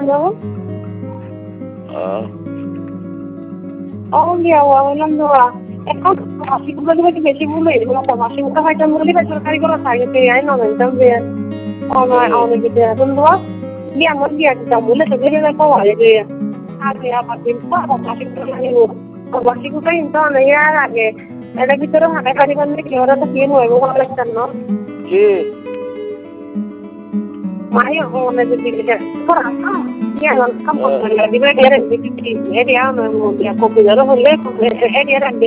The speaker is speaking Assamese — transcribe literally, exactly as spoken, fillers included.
đâu ờ ông nhiều à năm rồi em có masih cũng vẫn vẫn বেশি বলে এগুলো masih ওটা হয়তো বলি বা সরকারি কোনো সাইডে আই না জানতাম যে অনলাইন অনেক কিছু এখন তো dia mau dia kita mulai sebenarnya nak bawa je ada apa pun apa masih kita ni oh masih kita itu na ya lagi ada kita orang ada kali kan ni orang tu kian huai bukan lagi kan no কি Maya oh na jadi dia orang dia kan kamu kan dia dia dia dia dia dia dia dia kopi dah boleh dia dia